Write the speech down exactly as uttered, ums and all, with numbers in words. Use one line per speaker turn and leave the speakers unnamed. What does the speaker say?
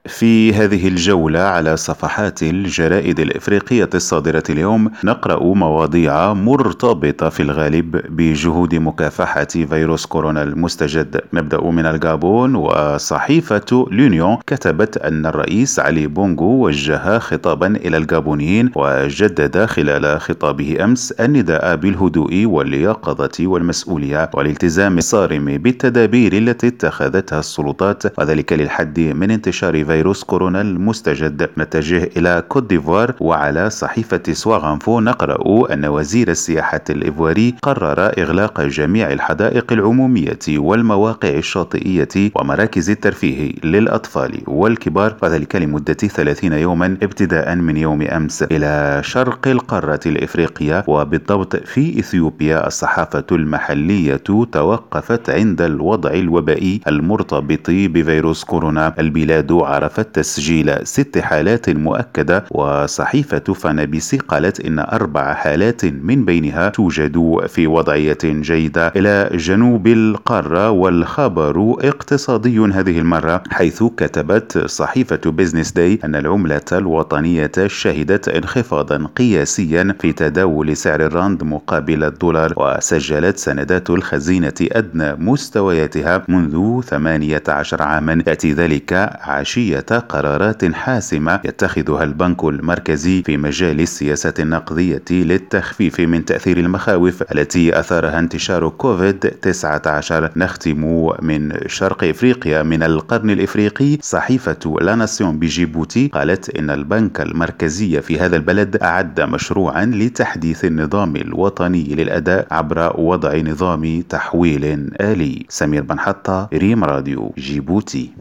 في هذه الجولة على صفحات الجرائد الإفريقية الصادرة اليوم نقرأ مواضيع مرتبطة في الغالب بجهود مكافحة فيروس كورونا المستجد. نبدأ من الغابون، وصحيفة لونيون كتبت أن الرئيس علي بونغو وجه خطابا إلى الغابونيين، وجدد خلال خطابه أمس النداء بالهدوء واليقظة والمسؤولية والالتزام الصارم بالتدابير التي اتخذتها السلطات، وذلك للحد من انتشار فيروس كورونا المستجد. نتجه إلى كوت ديفوار، وعلى صحيفة سواغانفو نقرأ أن وزير السياحة الإيفواري قرر إغلاق جميع الحدائق العمومية والمواقع الشاطئية ومراكز الترفيه للأطفال والكبار، وذلك لمدة ثلاثين يوما ابتداء من يوم أمس. إلى شرق القارة الإفريقية وبالضبط في إثيوبيا، الصحافة المحلية توقفت عند الوضع الوبائي المرتبط بفيروس كورونا. البلاد عرفت تسجيل ست حالات مؤكدة، وصحيفة فانابيسي قالت إن أربع حالات من بينها توجد في وضعية جيدة. إلى جنوب القارة، والخبر اقتصادي هذه المرة، حيث كتبت صحيفة بيزنس داي أن العملة الوطنية شهدت انخفاضا قياسيا في تداول سعر الراند مقابل الدولار، وسجلت سندات الخزينة أدنى مستوياتها منذ ثمانية عشر عاما. يأتي ذلك عشية قرارات حاسمة يتخذها البنك المركزي في مجال السياسة النقدية للتخفيف من تأثير المخاوف التي أثارها انتشار كوفيد تسعة عشر. نختم من شرق إفريقيا من القرن الإفريقي، صحيفة لا ناسيون بجيبوتي قالت إن البنك المركزي في هذا البلد أعد مشروعا لتحديث النظام الوطني للأداء عبر وضع نظام تحويل آلي. سمير بن حطة، ريم راديو، جيبوتي.